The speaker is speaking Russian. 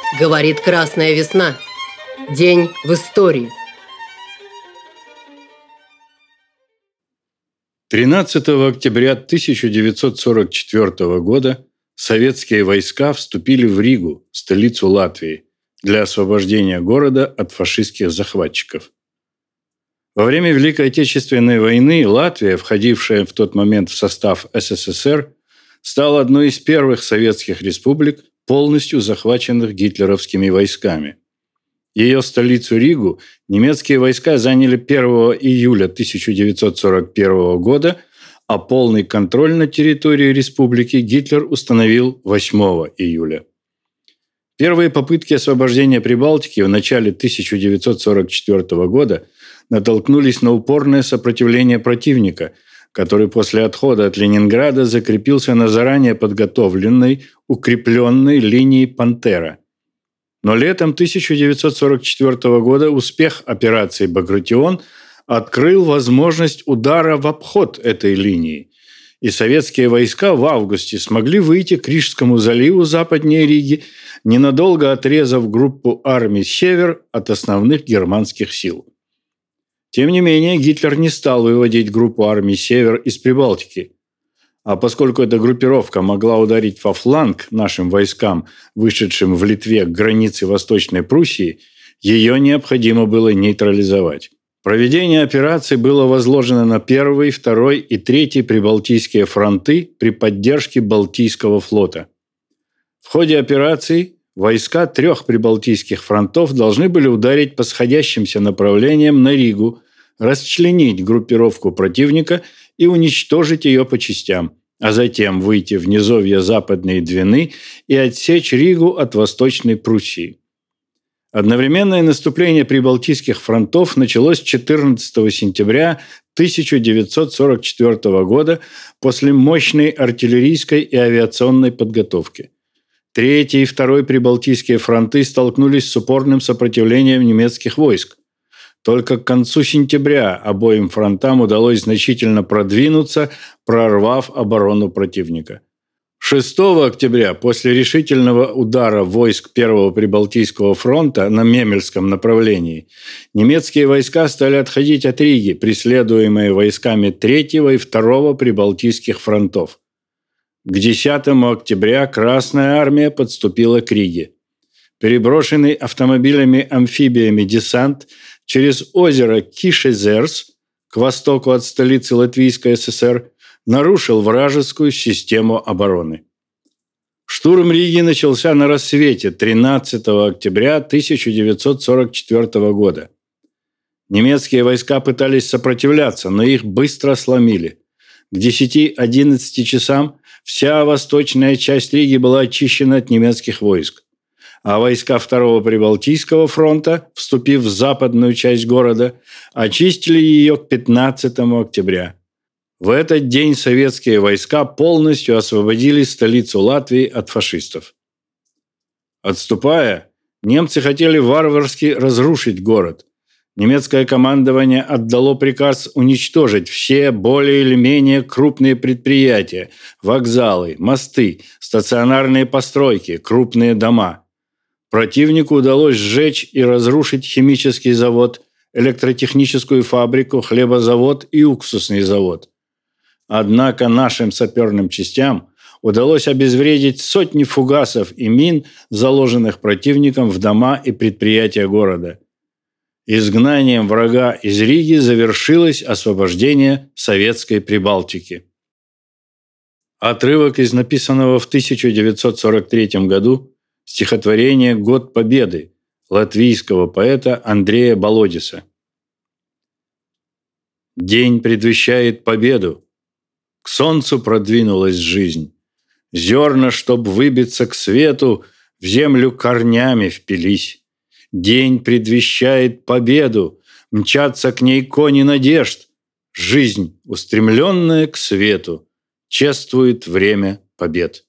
Говорит Красная весна. День в истории. 13 октября 1944 года советские войска вступили в Ригу, столицу Латвии, для освобождения города от фашистских захватчиков. Во время Великой Отечественной войны Латвия, входившая в тот момент в состав СССР, стала одной из первых советских республик, полностью захваченных гитлеровскими войсками. Ее столицу Ригу немецкие войска заняли 1 июля 1941 года, а полный контроль над территорией республики Гитлер установил 8 июля. Первые попытки освобождения Прибалтики в начале 1944 года натолкнулись на упорное сопротивление противника, который после отхода от Ленинграда закрепился на заранее подготовленной, укрепленной линии «Пантера». Но летом 1944 года успех операции «Багратион» открыл возможность удара в обход этой линии, и советские войска в августе смогли выйти к Рижскому заливу западнее Риги, ненадолго отрезав группу армий «Север» от основных германских сил. Тем не менее, Гитлер не стал выводить группу армий «Север» из Прибалтики. А поскольку эта группировка могла ударить во фланг нашим войскам, вышедшим в Литве к границе Восточной Пруссии, ее необходимо было нейтрализовать. Проведение операции было возложено на 1, 2 и 3 Прибалтийские фронты при поддержке Балтийского флота. В ходе операции войска 3 Прибалтийских фронтов должны были ударить по сходящимся направлениям на Ригу, расчленить группировку противника и уничтожить ее по частям, а затем выйти в низовье Западной Двины и отсечь Ригу от Восточной Пруссии. Одновременное наступление Прибалтийских фронтов началось 14 сентября 1944 года после мощной артиллерийской и авиационной подготовки. 3 и 2 Прибалтийские фронты столкнулись с упорным сопротивлением немецких войск. Только к концу сентября обоим фронтам удалось значительно продвинуться, прорвав оборону противника. 6 октября, после решительного удара войск 1 Прибалтийского фронта на Мемельском направлении, немецкие войска стали отходить от Риги, преследуемые войсками 3 и 2 Прибалтийских фронтов. К 10 октября Красная армия подступила к Риге. Переброшенный автомобилями-амфибиями десант через озеро Кишезерс к востоку от столицы Латвийской ССР нарушил вражескую систему обороны. Штурм Риги начался на рассвете 13 октября 1944 года. Немецкие войска пытались сопротивляться, но их быстро сломили. К 10-11 часам вся восточная часть Риги была очищена от немецких войск, а войска 2 Прибалтийского фронта, вступив в западную часть города, очистили ее к 15 октября. В этот день советские войска полностью освободили столицу Латвии от фашистов. Отступая, немцы хотели варварски разрушить город. Немецкое командование отдало приказ уничтожить все более или менее крупные предприятия, вокзалы, мосты, стационарные постройки, крупные дома. Противнику удалось сжечь и разрушить химический завод, электротехническую фабрику, хлебозавод и уксусный завод. Однако нашим саперным частям удалось обезвредить сотни фугасов и мин, заложенных противником в дома и предприятия города. Изгнанием врага из Риги завершилось освобождение советской Прибалтики. Отрывок из написанного в 1943 году стихотворения «Год Победы» латвийского поэта Андрея Болодиса. День предвещает победу. К солнцу продвинулась жизнь. Зерна, чтоб выбиться к свету, в землю корнями впились. День предвещает победу, мчатся к ней кони надежд. Жизнь, устремленная к свету, чествует время побед.